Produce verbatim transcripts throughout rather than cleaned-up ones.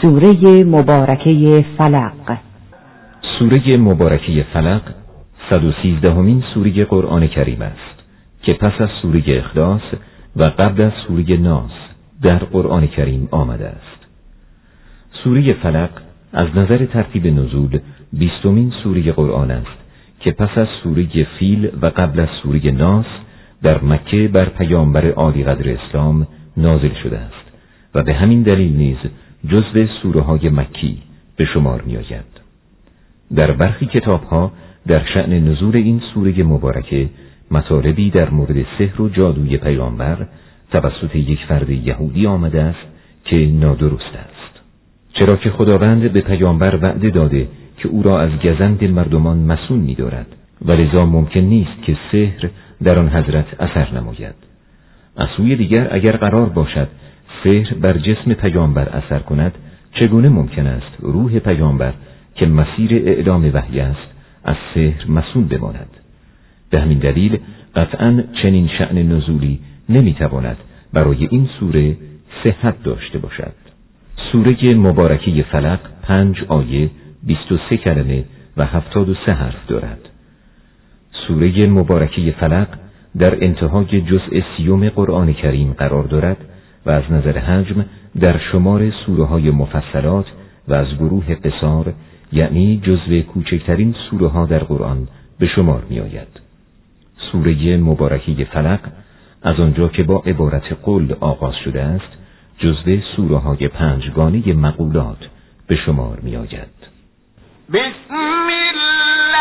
سوره مبارکه فلق. سوره مبارکه فلق صد و سیزدهمین سوره قرآن کریم است که پس از سوره اخلاص و قبل از سوره ناس در قرآن کریم آمده است. سوره فلق از نظر ترتیب نزول بیستمین سوره قرآن است که پس از سوره فیل و قبل از سوره ناس در مکه بر پیامبر عالی قدر اسلام نازل شده است و به همین دلیل نیز جزو سوره های مکی به شمار می آید. در برخی کتاب ها در شأن نزول این سوره مبارکه مطالبی در مورد سحر و جادوی پیامبر توسط یک فرد یهودی آمده است که نادرست است، چرا که خداوند به پیامبر وعده داده که او را از گزند مردمان مسون می دارد و لذا ممکن نیست که سحر در آن حضرت اثر نماید. از سوی دیگر اگر قرار باشد سحر بر جسم پیامبر اثر کند، چگونه ممکن است روح پیامبر که مسیر اعلام وحی است از سحر مسون بماند؟ به همین دلیل قطعاً چنین شأن نزولی نمیتواند برای این سوره صحت داشته باشد. سوره مبارکه فلق پنج آیه، بیست و سه کلمه و هفتاد و سه حرف دارد. سوره مبارکه فلق در انتهای جزء سیوم قرآن کریم قرار دارد و از نظر حجم در شمار سوره های مفصلات و از گروه قصار، یعنی جزو کوچکترین سوره ها در قرآن به شمار می آید. سوره مبارکه فلق از آنجا که با عبارت قل آغاز شده است، جزو سوره های پنجگانه مقولات به شمار می آید. بسم الله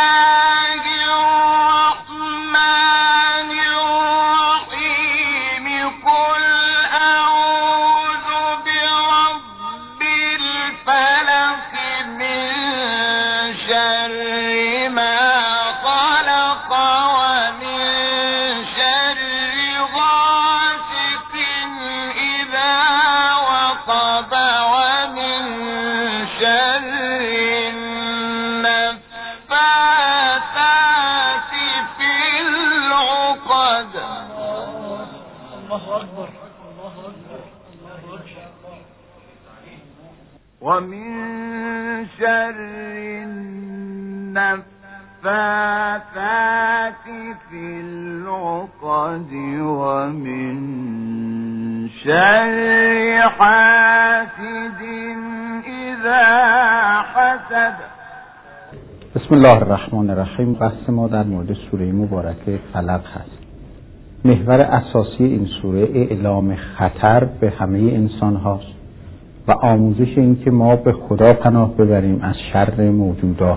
الرحمن الرحیم. قل اعوذ برب الفلق من شر ما خلق ومن شر غاسق اذا وقب ومن شر النفاثات في العقد. الله أكبر الله أكبر ومن شر النفاثات في العقد ومن شر حاسد إذا حسد. بسم الله الرحمن الرحیم. بحث ما در مورد سوره مبارکه فلق هست. محور اساسی این سوره اعلام خطر به همه انسان هاست و آموزش این که ما به خدا پناه ببریم از شر موجودات.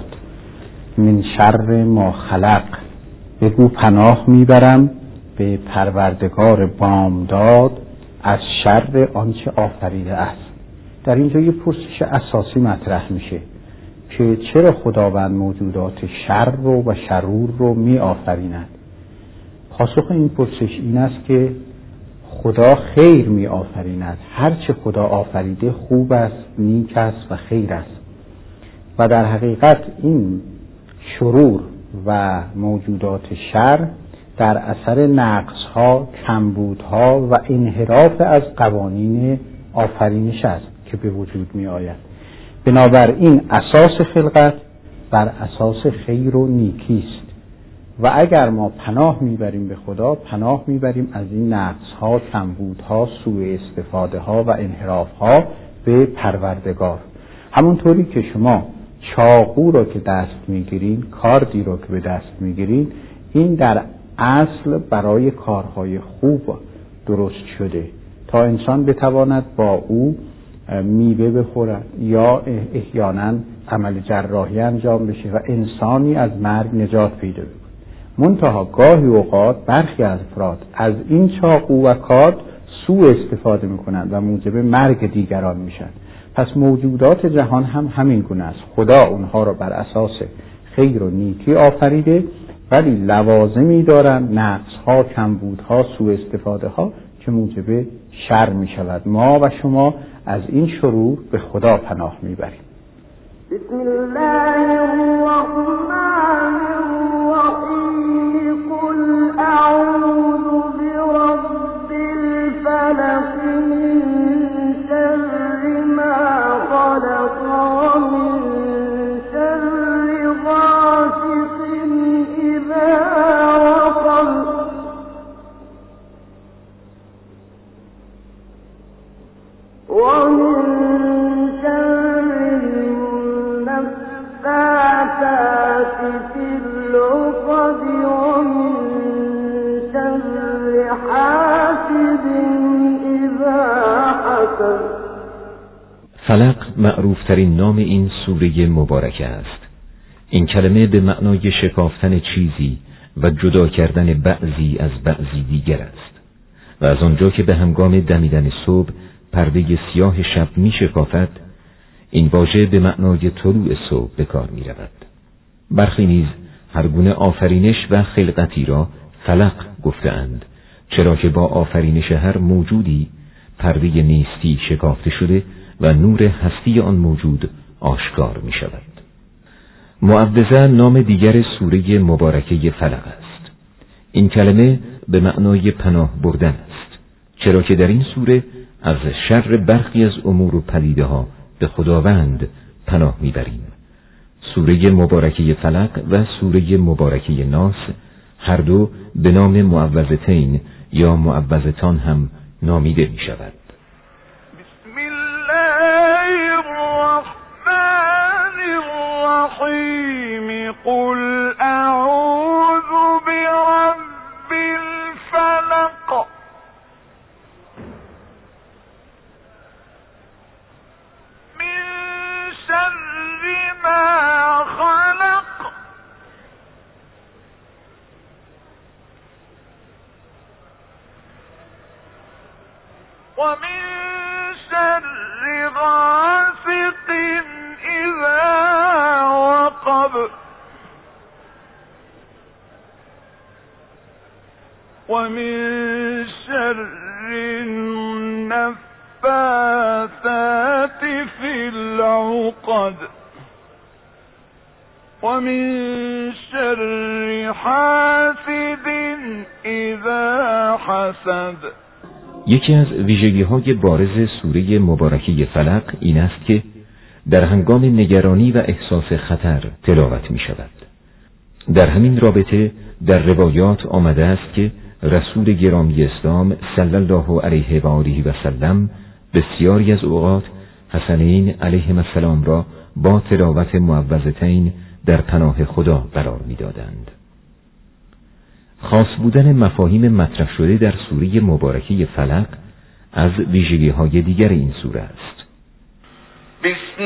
من شر ما خلق، بگو پناه میبرم به پروردگار بامداد از شر آنچه آفریده است. در اینجا یه پرسش اساسی مطرح میشه که چرا خداوند موجودات شر رو و شرور رو می آفریند؟ پاسخ این پرسش این است که خدا خیر می آفریند. هرچه خدا آفریده خوب است، نیک است و خیر است و در حقیقت این شرور و موجودات شر در اثر نقصها، کمبودها و انحراف از قوانین آفرینش است که به وجود می آید. بنابراین اساس خلقت بر اساس خیر و نیکی است و اگر ما پناه میبریم به خدا، پناه میبریم از این نقصها، کمبودها، سوء استفاده ها و انحراف ها به پروردگار. همونطوری که شما چاقو رو که دست میگیرین، کاردی رو که به دست میگیرین، این در اصل برای کارهای خوب درست شده تا انسان بتواند با او میوه بخورد یا احیانا عمل جراحی انجام بشه و انسانی از مرگ نجات پیدا بکنه. منتها گاهی اوقات برخی از افراد از این چاقو و کارد سوء استفاده میکنند و موجب مرگ دیگران میشن. پس موجودات جهان هم همین گونه است. خدا اونها را بر اساس خیر و نیکی آفریده ولی لوازمی دارن، نقصها، کمبودها، سوء استفاده ها که موجب شر میشود. ما و شما از این شرور به خدا پناه میبریم. بسم الله الرحمن الرحیم. قل اعوذ برب الفلق من شر ما خلق فلق معروفترین نام این سوره مبارکه است. این کلمه به معنای شکافتن چیزی و جدا کردن بعضی از بعضی دیگر است و از آنجا که به هنگام دمیدن صبح پرده سیاه شب می شکافد، این واژه به معنای طلوع صبح به کار می رود. برخی نیز هر گونه آفرینش و خلقتی را فلق گفتند، چرا که با آفرینش هر موجودی پرده نیستی شکافته شده و نور هستی آن موجود آشکار می شود. معوذه نام دیگر سوره مبارکه فلق است. این کلمه به معنای پناه بردن است، چرا که در این سوره از شر برخی از امور و پدیده ها به خداوند پناه میبریم. سوره مبارکه فلق و سوره مبارکه ناس هر دو به نام معوذتین یا معوذتان هم نامیده می شود. بسم الله الرحمن الرحیم قل اعوذ برب الفلق من شر ما خلق ومن شر غاسق إذا وقب ومن شر النفاثات في العقد ومن شر حاسد إذا حسد. یکی از ویژگی‌های بارز سوره مبارکه فلق این است که در هنگام نگرانی و احساس خطر تلاوت می شود. در همین رابطه در روایات آمده است که رسول گرامی اسلام صلی الله علیه و آله و سلم بسیاری از اوقات حسنین علیهم السلام را با تلاوت معوذتین در پناه خدا قرار می دادند. خاص بودن مفاهیم مطرح شده در سوره مبارکه فلق از ویژگی‌های دیگر این سوره است. بسم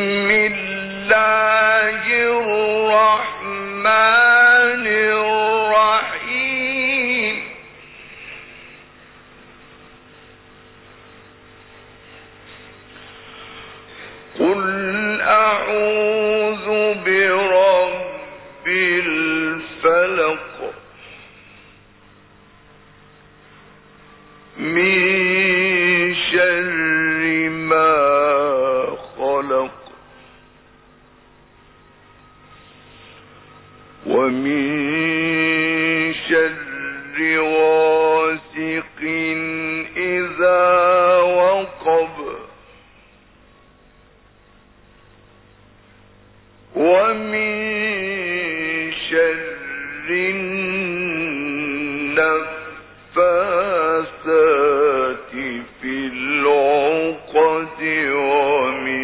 الله الرحمن الرحیم قل اعوذ برب الفلق من شر ما خلق ومن شر غاسق إذا وقب ومن شر النفاثات في العقد ومن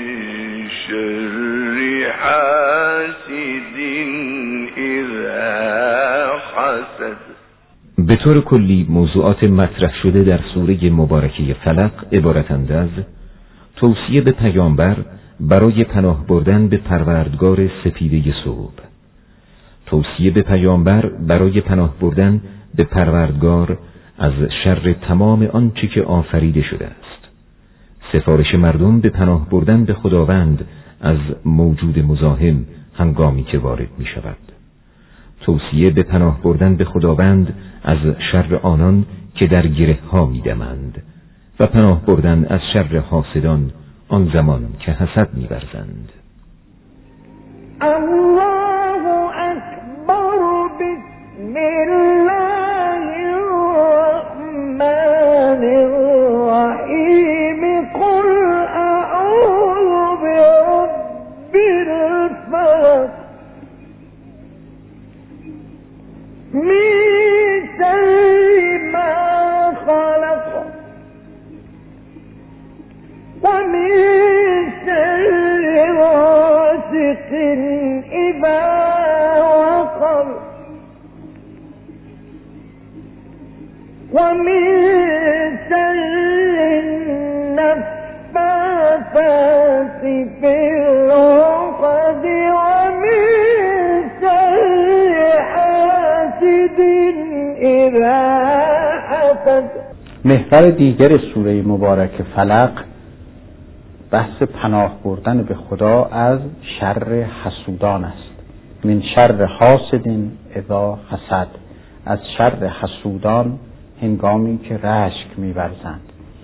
شر حاسد إذا حسد. به طور کلی موضوعات مطرح شده در سوره مبارکه فلق عبارتند از توصیه به پیامبر برای پناه بردن به پروردگار سپیده صبح، توصیه به پیامبر برای پناه بردن به پروردگار از شر تمام آنچه که آفریده شده است، سفارش مردم به پناه بردن به خداوند از موجود مزاحم هنگامی که وارد می شود، توصیه به پناه بردن به خداوند از شر آنان که در گره ها می دمند و پناه بردن از شر حاسدان آن زمان که حسد می ورزند. الله اکبر. بسم الله الرحمن الرحیم قل اعوذ برب الفلق من شر ما خلق ومن شر غاسق إذا محور دیگر سوره مبارک فلق بحث پناه بردن به خدا از شر حسودان است. من شر حاسد اذا حسد، از شر حسودان هنگامی که رشک می‌ورزند.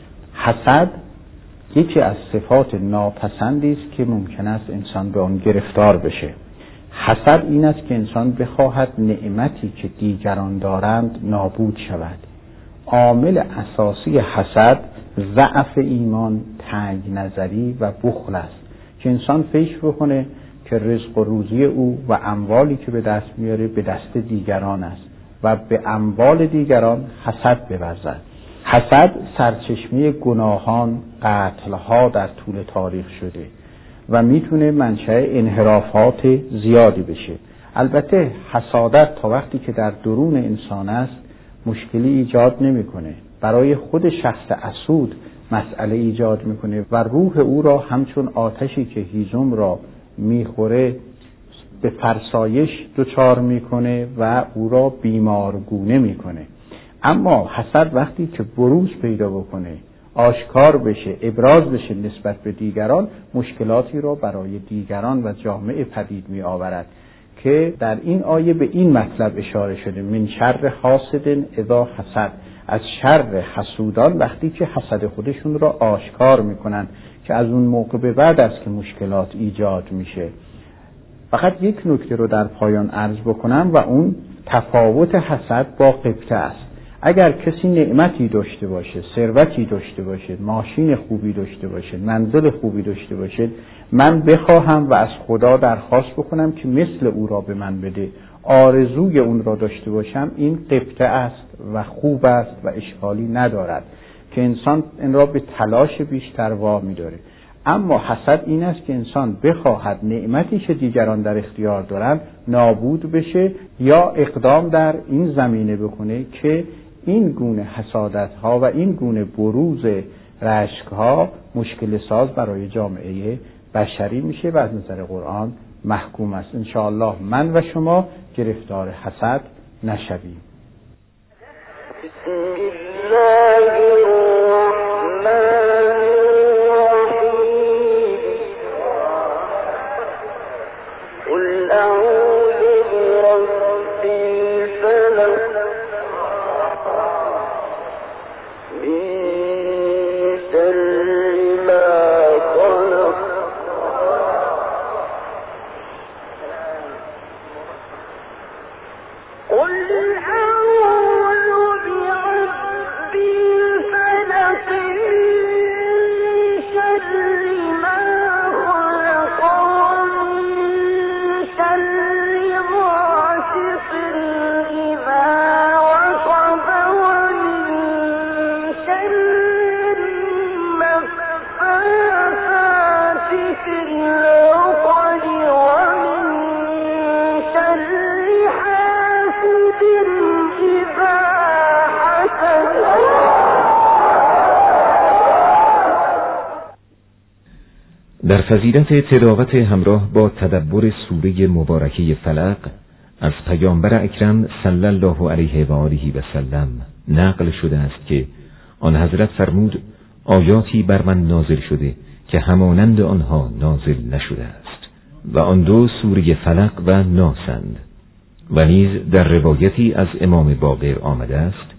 حسد یکی از صفات ناپسندی است که ممکن است انسان به آن گرفتار بشه. حسد این است که انسان بخواهد نعمتی که دیگران دارند نابود شود. عامل اساسی حسد ضعف ایمان، تنگ نظری و بخل است که انسان فکر بکنه که رزق و روزی او و اموالی که به دست میاره به دست دیگران است و به اموال دیگران حسد بورزد. حسد سرچشمه گناهان، قتلها در طول تاریخ شده و میتونه منشأ انحرافات زیادی بشه. البته حسادت تا وقتی که در درون انسان است مشکلی ایجاد نمیکنه، برای خود شخص حسود مسئله ایجاد میکنه و روح او را همچون آتشی که هیزم را میخوره به فرسایش دچار میکنه و او را بیمارگونه میکنه. اما حسد وقتی که بروز پیدا بکنه، آشکار بشه، ابراز بشه نسبت به دیگران، مشکلاتی را برای دیگران و جامعه پدید می آورد که در این آیه به این مطلب اشاره شده: من شر حاسد اذا حسد، از شر حسودان وقتی که حسد خودشون را آشکار میکنن که از اون موقع به بعد است که مشکلات ایجاد میشه. فقط یک نکته رو در پایان عرض بکنم و اون تفاوت حسد با غبطه است. اگر کسی نعمتی داشته باشه، ثروتی داشته باشه، ماشین خوبی داشته باشه، منزل خوبی داشته باشه، من بخواهم و از خدا درخواست بکنم که مثل او را به من بده، آرزوی اون را داشته باشم، این غبطه است و خوب است و اشکالی ندارد که انسان این را به تلاش بیشتر وامی داره. اما حسد این است که انسان بخواهد نعمتی که دیگران در اختیار دارند نابود بشه یا اقدام در این زمینه بکنه که این گونه حسادت ها و این گونه بروز رشک ها مشکل ساز برای جامعه بشری میشه و از نظر قرآن محکوم است. انشاءالله من و شما گرفتار حسد نشویم. بسم الله الرحمن در فضیلت تلاوت همراه با تدبر سوره مبارکه فلق از پیامبر اکرم صلی الله علیه و آله و سلم نقل شده است که آن حضرت فرمود: آیاتی بر من نازل شده که همانند آنها نازل نشده است و آن دو سوره فلق و ناسند. و نیز در روایتی از امام باقر آمده است: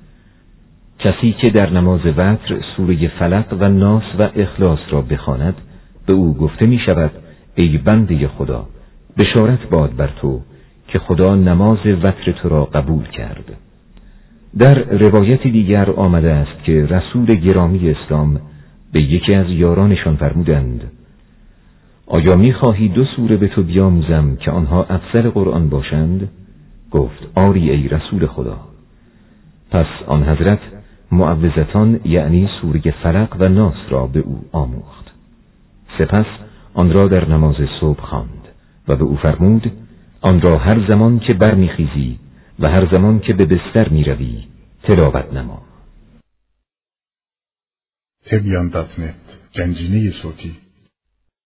کسی که در نماز وتر سوره فلق و ناس و اخلاص را بخواند به او گفته می شود: ای بنده خدا، بشارت باد بر تو که خدا نماز وتر تو را قبول کرد. در روایت دیگر آمده است که رسول گرامی اسلام به یکی از یارانشان فرمودند: آیا می خواهی دو سوره به تو بیاموزم که آنها افضل قرآن باشند؟ گفت: آری ای رسول خدا. پس آن حضرت معوذتان یعنی سوره فلق و ناس را به او آموخت. سپس آن را در نماز صبح خواند و به او فرمود: آن را هر زمان که برمیخیزی و هر زمان که به بستر میروی تلاوت نما. تبیان دات نت، گنجینه صوتی.